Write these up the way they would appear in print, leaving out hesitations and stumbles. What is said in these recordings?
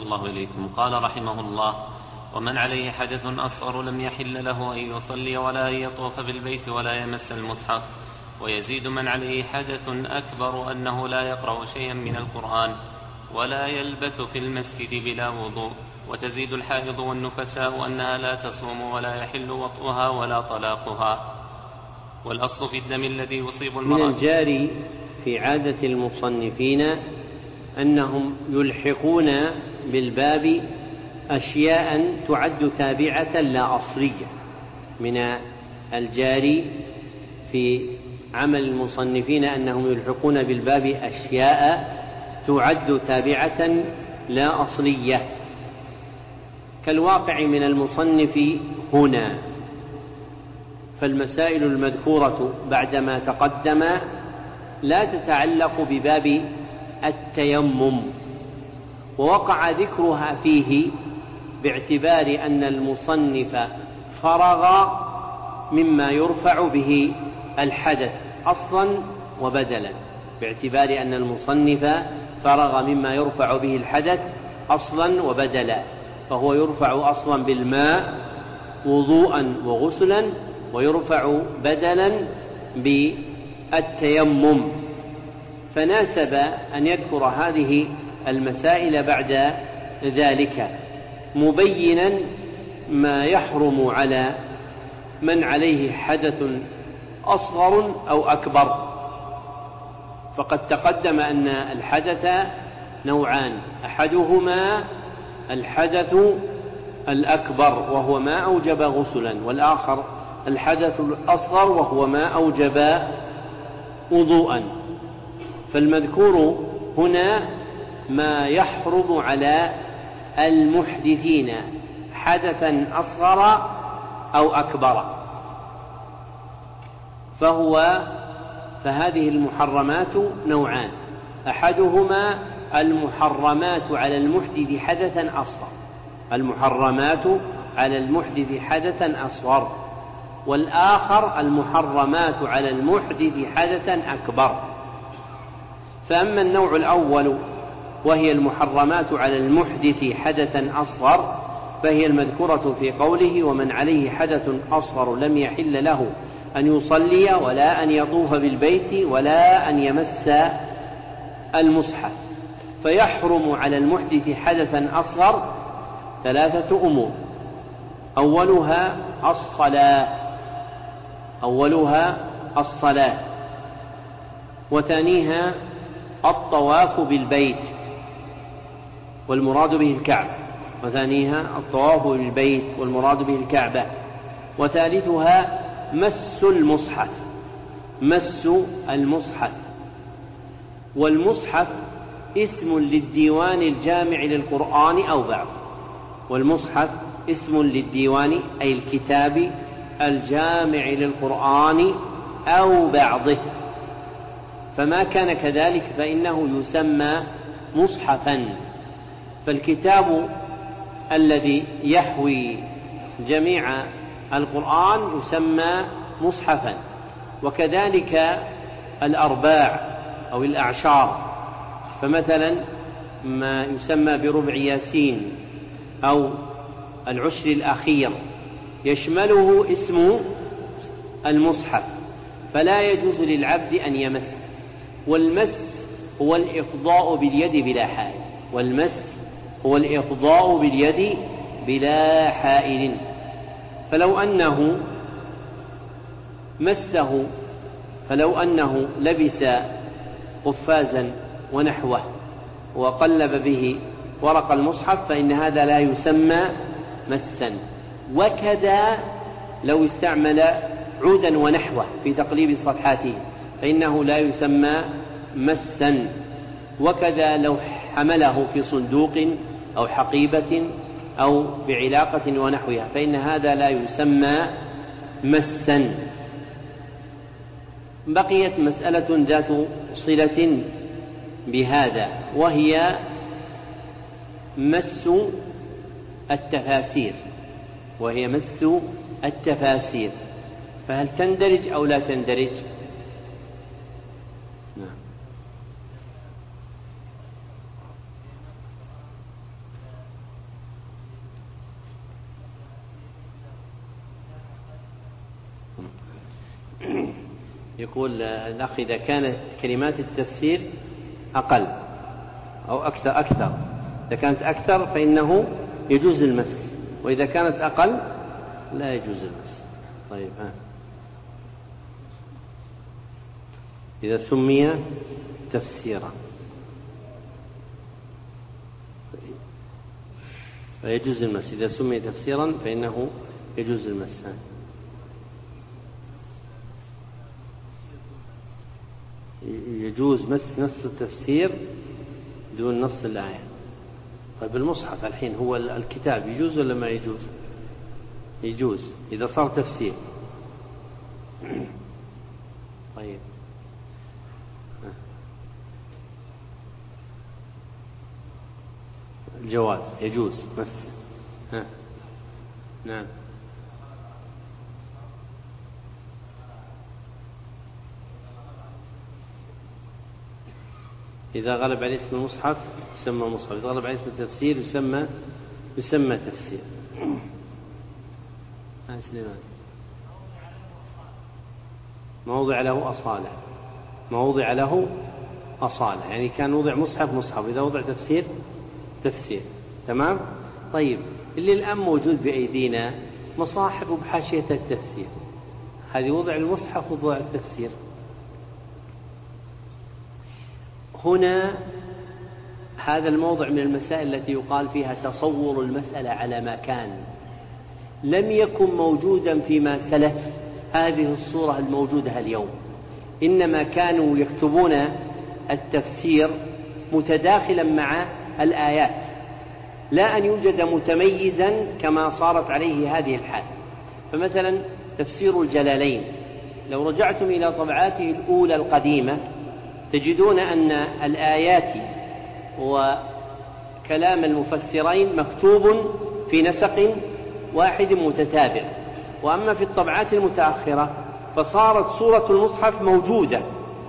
الله إليكم. قال رحمه الله: ومن عليه حدث أصغر لم يحل له أن يصلي ولا أن يطوف بالبيت ولا يمس المصحف. ويزيد من عليه حدث أكبر أنه لا يقرأ شيئا من القرآن ولا يلبث في المسجد بلا وضوء. وتزيد الحائض والنفساء أنها لا تصوم ولا يحل وطئها ولا طلاقها. والأصل في الدم الذي يصيب المرأة. من الجاري في عادة المصنفين أنهم يلحقون بالباب أشياء تعد تابعة لا أصلية. من الجاري في عمل المصنفين أنهم يلحقون بالباب أشياء تعد تابعة لا أصلية، كالواقع من المصنف هنا. فالمسائل المذكورة بعدما تقدم لا تتعلق بباب التيمم، ووقع ذكرها فيه باعتبار أن المصنف فرغ مما يرفع به الحدث أصلا وبدلا، باعتبار أن المصنف فرغ مما يرفع به الحدث أصلا وبدلا، فهو يرفع أصلا بالماء وضوءا وغسلا، ويرفع بدلا بالتيمم، فناسب أن يذكر هذه المسائل بعد ذلك، مبينا ما يحرم على من عليه حدث أصغر أو أكبر. فقد تقدم أن الحدث نوعان: أحدهما الحدث الأكبر وهو ما أوجب غسلا، والآخر الحدث الأصغر وهو ما أوجب وضوءا. فالمذكور هنا ما يحرم على المحدثين حدثا أصغر أو أكبر، فهذه المحرمات نوعان: أحدهما المحرمات على المحدث حدثا أصغر، المحرمات على المحدث حدثا أصغر، والآخر المحرمات على المحدث حدثا أكبر. فأما النوع الأول وهي المحرمات على المحدث حدثا أصغر، فهي المذكورة في قوله: ومن عليه حدث أصغر لم يحل له أن يصلي ولا أن يطوف بالبيت ولا أن يمس المصحف. فيحرم على المحدث حدثا أصغر 3 أمور: أولها الصلاة، وثانيها الطواف بالبيت والمراد به الكعبة، وثانيها الطواف بالبيت والمراد به الكعبة، وثالثها مس المصحف. والمصحف اسم للديوان الجامع للقرآن أو بعض، والمصحف اسم للديوان أي الكتاب الجامع للقرآن أو بعضه، فما كان كذلك فإنه يسمى مصحفا. فالكتاب الذي يحوي جميع القرآن يسمى مصحفا، وكذلك الأرباع أو الأعشار، فمثلا ما يسمى بربع ياسين أو العشر الأخير يشمله اسم المصحف، فلا يجوز للعبد أن يمس. والمس هو الإفضاء باليد بلا حائل، فلو أنه لبس قفازا ونحوه وقلب به ورق المصحف فإن هذا لا يسمى مسا. وكذا لو استعمل عودا ونحوه في تقليب صفحاته فإنه لا يسمى مسا. وكذا لو حمله في صندوق أو حقيبة أو بعلاقة ونحوها فإن هذا لا يسمى مسا. بقيت مسألة ذات صلة بهذا، وهي مس التفاسير، فهل تندرج أو لا تندرج؟ نعم. يقول الأخ إذا كانت كلمات التفسير أقل أو أكثر إذا كانت أكثر فإنه يجوز المس، وإذا كانت أقل لا يجوز المس. طيب إذا سمي تفسيرا فيجوز المس، إذا سمي تفسيرا فإنه يجوز المس. يجوز مس نص التفسير دون نص الآية. طيب المصحف الحين هو الكتاب يجوز ولا ما يجوز؟ يجوز إذا صار تفسير. طيب الجواز يجوز بس. نعم. إذا غلب عليه اسم المصحف يسمى مصحف، إذا غلب عليه اسم التفسير يسمى تفسير. موضع له أصالة، موضع له أصالة، يعني كان وضع مصحف، إذا وضع تفسير. تمام. طيب اللي الآن موجود بأيدينا مصاحف بحاشية التفسير، هذه وضع المصحف ووضع التفسير. هنا هذا الموضع من المسائل التي يقال فيها تصور المسألة على ما كان، لم يكن موجودا فيما سلف هذه الصورة الموجودة اليوم، إنما كانوا يكتبون التفسير متداخلا مع الآيات، لا أن يوجد متميزا كما صارت عليه هذه الحال. فمثلا تفسير الجلالين لو رجعتم إلى طبعاته الأولى القديمة تجدون أن الآيات وكلام المفسرين مكتوب في نسق واحد متتابع، وأما في الطبعات المتأخرة فصارت صورة المصحف موجودة،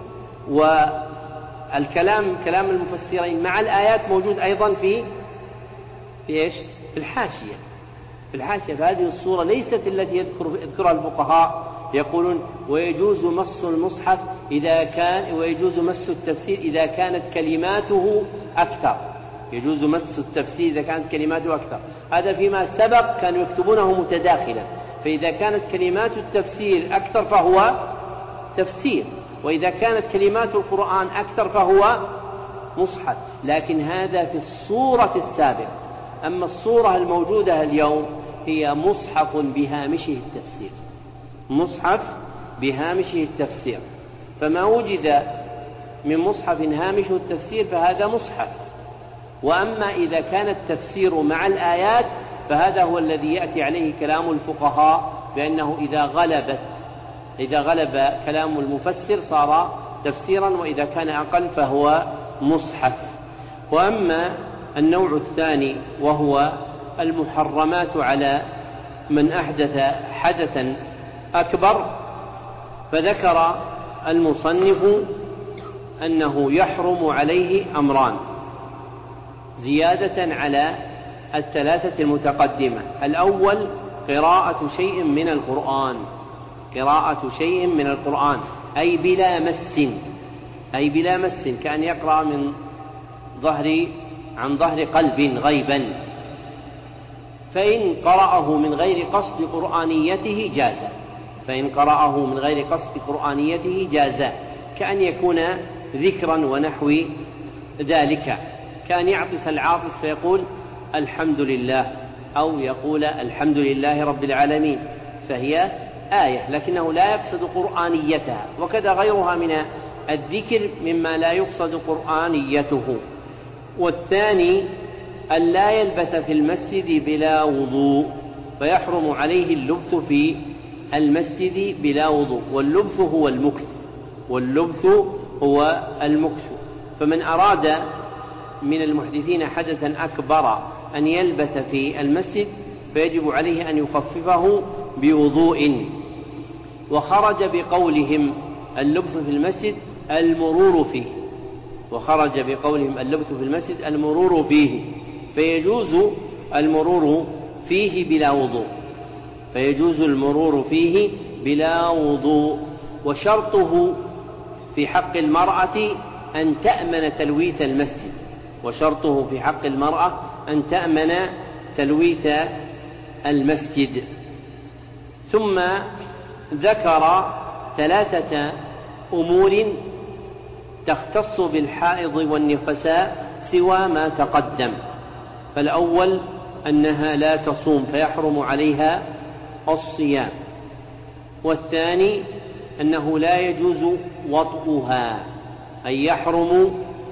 كلام المفسرين مع الآيات موجود أيضا في إيش؟ في الحاشية. فهذه الصورة ليست التي يذكرها الفقهاء يقولون ويجوز مس المصحف ويجوز مس التفسير إذا كانت كلماته أكثر. يجوز مس التفسير إذا كانت كلماته أكثر، هذا فيما سبق كانوا يكتبونه متداخلا، فإذا كانت كلمات التفسير أكثر فهو تفسير، وإذا كانت كلمات القرآن أكثر فهو مصحف. لكن هذا في الصورة السابقة. أما الصورة الموجودة اليوم هي مصحف بهامشه التفسير، مصحف بهامشه التفسير، فما وجد من مصحف هامشه التفسير فهذا مصحف. وأما إذا كان التفسير مع الآيات فهذا هو الذي يأتي عليه كلام الفقهاء بأنه إذا غلب كلام المفسر صار تفسيرا، وإذا كان أقل فهو مصحف. وأما النوع الثاني وهو المحرمات على من أحدث حدثا أكبر، فذكر المصنف أنه يحرم عليه أمران زيادة على الثلاثة المتقدمة. الأول قراءة شيء من القرآن أي بلا مس، كأن يقرأ عن ظهر قلب غيبا، فإن قرأه من غير قصد قرآنيته جاز، كأن يكون ذكرا ونحو ذلك، كأن يعطس العاطس فيقول الحمد لله، أو يقول الحمد لله رب العالمين، فهي آية لكنه لا يقصد قرآنيتها، وكذا غيرها من الذكر مما لا يقصد قرآنيته. والثاني أن لا يلبث في المسجد بلا وضوء، فيحرم عليه اللبث في المسجد بلا وضوء، واللبث هو المكث. فمن أراد من المحدثين حدثا أكبر أن يلبث في المسجد فيجب عليه أن يخففه بوضوء. وخرج بقولهم اللبث في المسجد المرور فيه، فيجوز المرور فيه بلا وضوء. وشرطه في حق المرأة أن تأمن تلويث المسجد، وشرطه في حق المرأة أن تأمن تلويث المسجد. ثم ذكر 3 أمور تختص بالحائض والنفساء سوى ما تقدم. فالأول أنها لا تصوم فيحرم عليها الصيام، والثاني أنه لا يجوز وطئها، أي يحرم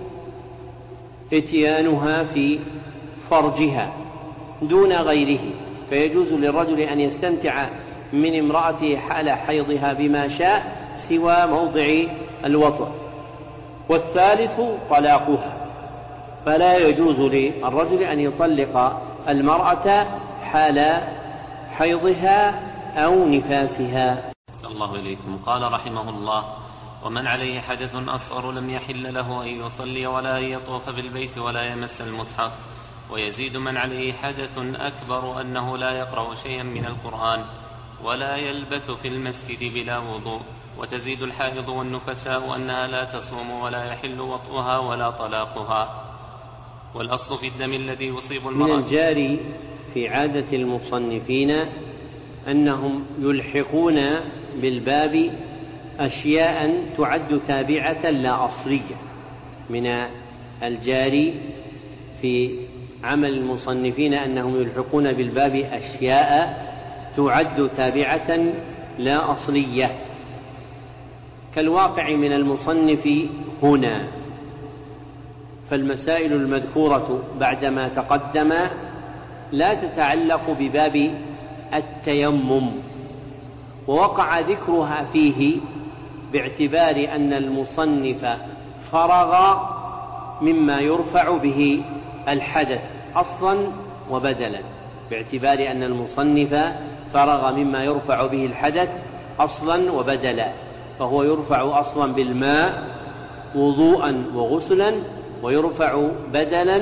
إتيانها في فرجها دون غيره، فيجوز للرجل أن يستمتع من امرأته حال حيضها بما شاء سوى موضع الوطئ. والثالث طلاقها، فلا يجوز للرجل أن يطلق المرأة حال حيضها أو نفاسها. الله إليكم. قال رحمه الله: ومن عليه حدث أصغر لم يحل له أن يصلي ولا أن يطوف بالبيت ولا يمس المصحف. ويزيد من عليه حدث أكبر أنه لا يقرأ شيئا من القرآن ولا يلبث في المسجد بلا وضوء. وتزيد الحائض والنفساء أنها لا تصوم ولا يحل وطئها ولا طلاقها. والأصل في الدم الذي يصيب المرأة. من الجاري في عادة المصنفين أنهم يلحقون بالباب أشياء تعد تابعة لا أصلية. من الجاري في عمل المصنفين أنهم يلحقون بالباب أشياء تعد تابعة لا أصلية، كالواقع من المصنف هنا. فالمسائل المذكورة بعدما تقدم لا تتعلق بباب التيمم، ووقع ذكرها فيه باعتبار أن المصنف فرغ مما يرفع به الحدث أصلا وبدلا، باعتبار أن المصنف فرغ مما يرفع به الحدث أصلا وبدلا، فهو يرفع أصلا بالماء وضوءا وغسلا، ويرفع بدلا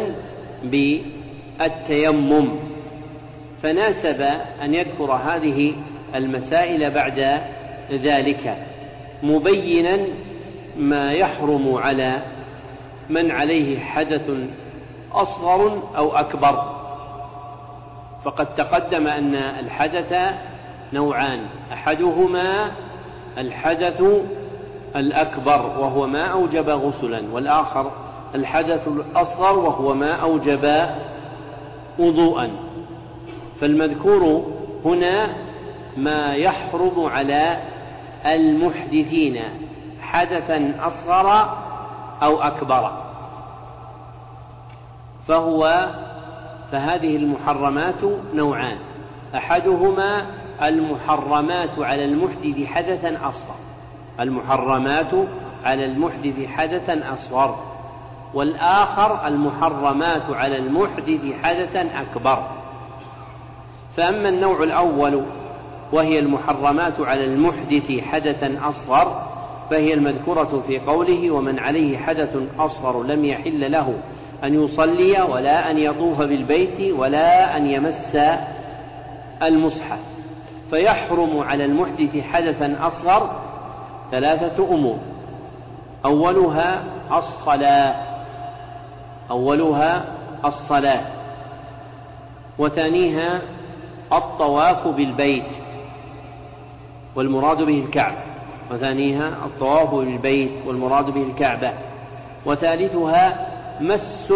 بالتيمم، فناسب أن يذكر هذه المسائل بعد ذلك، مبينا ما يحرم على من عليه حدث أصغر أو أكبر. فقد تقدم أن الحدث نوعان: أحدهما الحدث الأكبر وهو ما أوجب غسلا، والآخر الحدث الأصغر وهو ما أوجب وضوءا. فالمذكور هنا ما يحرم على المحدثين حدثا أصغر أو أكبر، فهذه المحرمات نوعان: أحدهما المحرمات على المحدث حدثا أصغر، المحرمات على المحدث حدثا أصغر، والآخر المحرمات على المحدث حدثا أكبر. فأما النوع الأول وهي المحرمات على المحدث حدثا أصغر، فهي المذكورة في قوله: ومن عليه حدث أصغر لم يحل له أن يصلي ولا أن يطوف بالبيت ولا أن يمس المصحف. فيحرم على المحدث حدثا أصغر 3 أمور: أولها الصلاة، وثانيها الطواف بالبيت والمراد به الكعبة، وثانيها الطواف بالبيت والمراد به الكعبة، وثالثها مس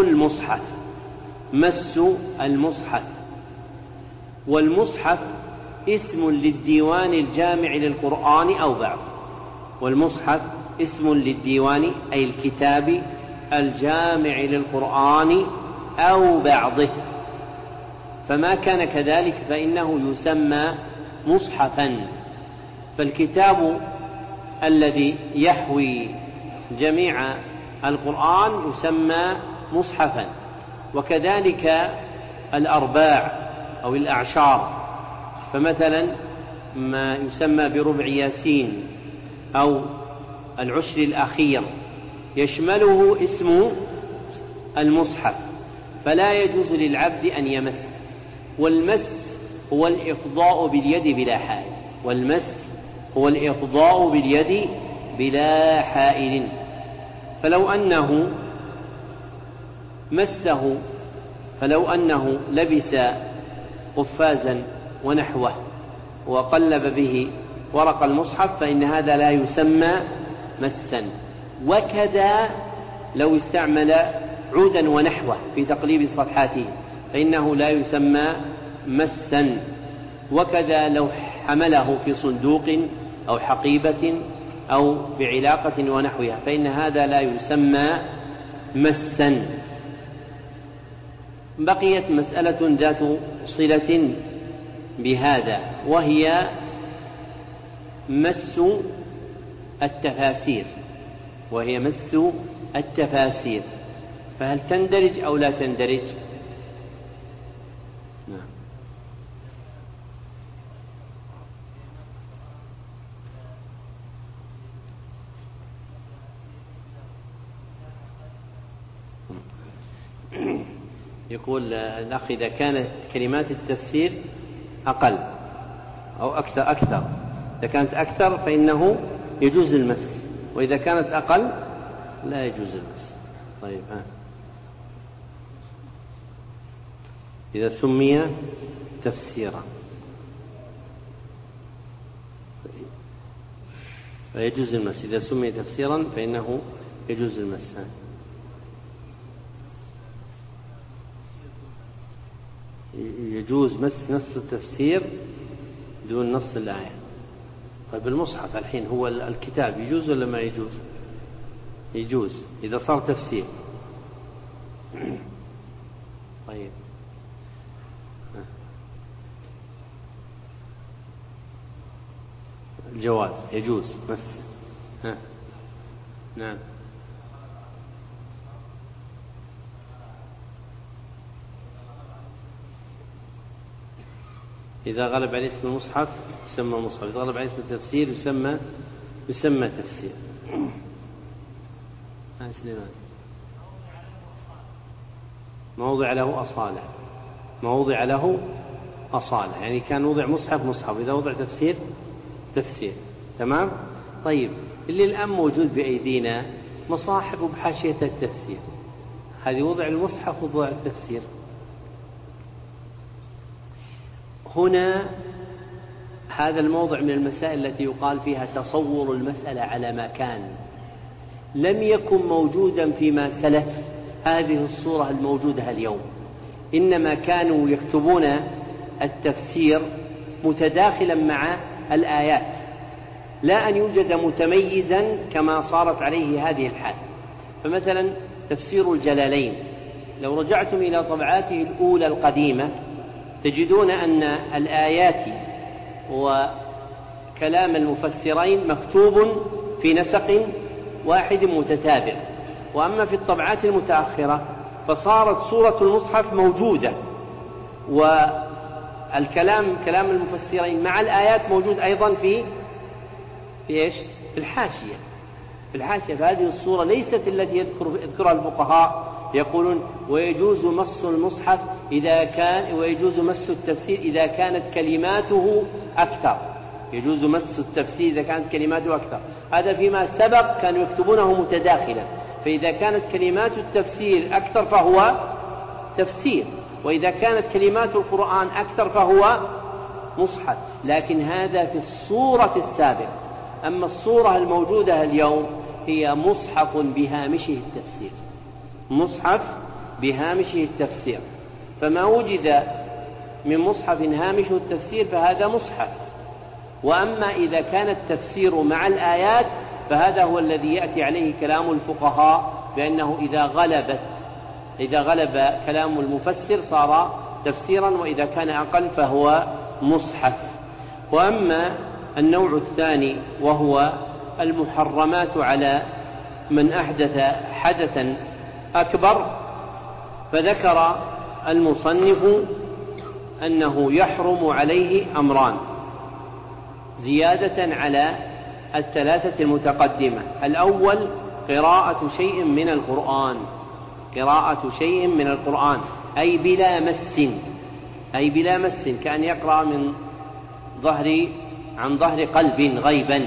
المصحف. والمصحف اسم للديوان الجامع للقرآن أو بعض، والمصحف اسم للديوان أي الكتاب الجامع للقرآن أو بعضه، فما كان كذلك فإنه يسمى مصحفا. فالكتاب الذي يحوي جميع القرآن يسمى مصحفا، وكذلك الأرباع أو الأعشار، فمثلا ما يسمى بربع ياسين أو العشر الأخير يشمله اسم المصحف، فلا يجوز للعبد أن يمس. والمس هو الإفضاء باليد بلا حائل، والمس هو الإفضاء باليد بلا حائل. فلو أنه لبس قفازا ونحوه وقلب به ورق المصحف فإن هذا لا يسمى مسا. وكذا لو استعمل عودا ونحوه في تقليب صفحاته فإنه لا يسمى مسا. وكذا لو حمله في صندوق أو حقيبة أو بعلاقة ونحوها فإن هذا لا يسمى مسا. بقيت مسألة ذات صلة بهذا، وهي مس التفاسير، فهل تندرج أو لا تندرج؟ نعم. يقول الأخ إذا كانت كلمات التفسير أقل أو أكثر إذا كانت أكثر فإنه يجوز المس، وإذا كانت أقل لا يجوز المس. طيب إذا سمي تفسيرا فيجوز المس، إذا سمي تفسيرا فإنه يجوز المس. يجوز مس نص التفسير دون نص الآية. طيب المصحف الحين هو الكتاب يجوز ولا ما يجوز؟ يجوز إذا صار تفسير. طيب الجواز يجوز مس. نعم. إذا غلب عليه اسم المصحف يسمى مصحف، إذا غلب عليه اسم التفسير يسمى تفسير. موضع له أصالة، يعني كان وضع مصحف، إذا وضع تفسير. تمام. طيب اللي الآن موجود بأيدينا مصاحف بحاشية التفسير، هذه وضع المصحف ووضع التفسير. هنا هذا الموضع من المسائل التي يقال فيها تصور المسألة على ما كان، لم يكن موجودا فيما سلف هذه الصورة الموجودة اليوم، إنما كانوا يكتبون التفسير متداخلا مع الآيات، لا أن يوجد متميزا كما صارت عليه هذه الحال. فمثلا تفسير الجلالين لو رجعتم إلى طبعاته الأولى القديمة تجدون أن الآيات وكلام المفسرين مكتوب في نسق واحد متتابع. وأما في الطبعات المتأخرة فصارت صورة المصحف موجودة، كلام المفسرين مع الآيات موجود أيضا في الحاشية. فهذه الصورة ليست التي يذكرها الفقهاء يقولون ويجوز مس المصحف ويجوز مس التفسير إذا كانت كلماته أكثر. يجوز مس التفسير إذا كانت كلماته أكثر، هذا فيما سبق كانوا يكتبونه متداخلا، فإذا كانت كلمات التفسير أكثر فهو تفسير، وإذا كانت كلمات القرآن أكثر فهو مصحف. لكن هذا في الصورة السابقة. أما الصورة الموجودة اليوم هي مصحف بهامشه التفسير، فما وجد من مصحف هامشه التفسير فهذا مصحف. وأما إذا كان التفسير مع الآيات فهذا هو الذي يأتي عليه كلام الفقهاء بأنه إذا غلب كلام المفسر صار تفسيرا، وإذا كان أقل فهو مصحف. وأما النوع الثاني وهو المحرمات على من أحدث حدثا أكبر، فذكر المصنف أنه يحرم عليه أمران زيادة على الثلاثة المتقدمة. الأول قراءة شيء من القرآن أي بلا مس، كأن يقرأ من ظهر عن ظهر قلب غيبا،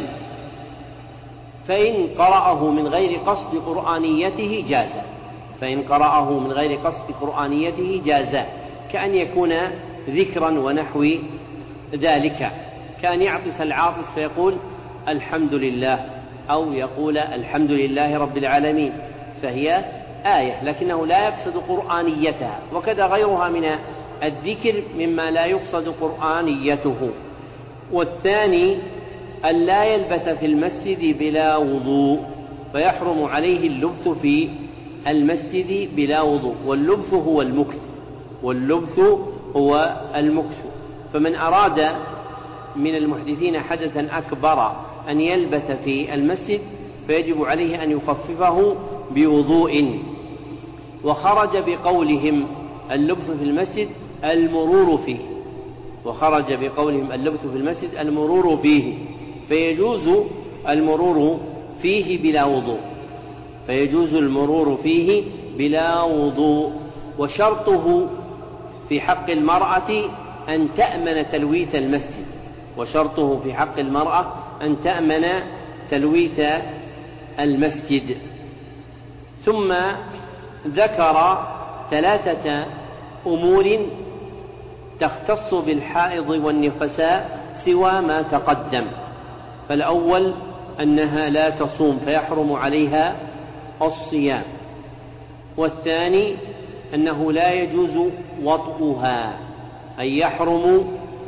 فإن قرأه من غير قصد قرآنيته جاز. فإن قرأه من غير قصد قرآنيته جاز، كأن يكون ذكرا ونحو ذلك، كأن يعطس العاطس فيقول الحمد لله، أو يقول الحمد لله رب العالمين، فهي آية لكنه لا يقصد قرآنيتها، وكذا غيرها من الذكر مما لا يقصد قرآنيته. والثاني أن لا يلبث في المسجد بلا وضوء، فيحرم عليه اللبث في المسجد بلا وضوء، واللبث هو المكث، واللبث هو المكث. فمن أراد من المحدثين حدثا أكبر أن يلبث في المسجد فيجب عليه أن يخففه بوضوء. وخرج بقولهم اللبث في المسجد المرور فيه، وخرج بقولهم اللبث في المسجد المرور فيه، فيجوز المرور فيه بلا وضوء، فيجوز المرور فيه بلا وضوء. وشرطه في حق المرأة أن تأمن تلويث المسجد، وشرطه في حق المرأة أن تأمن تلويث المسجد. ثم ذكر 3 أمور تختص بالحائض والنفساء سوى ما تقدم. فالأول أنها لا تصوم فيحرم عليها الصيام، والثاني أنه لا يجوز وطئها، أي يحرم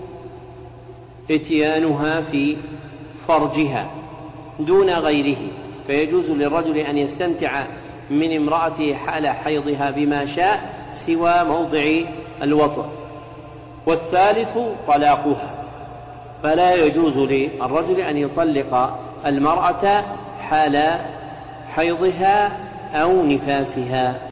اتيانها في فرجها دون غيره، فيجوز للرجل أن يستمتع من امرأته حال حيضها بما شاء سوى موضع الوطئ. والثالث طلاقها، فلا يجوز للرجل أن يطلق المرأة حال حيضها أو نفاسها.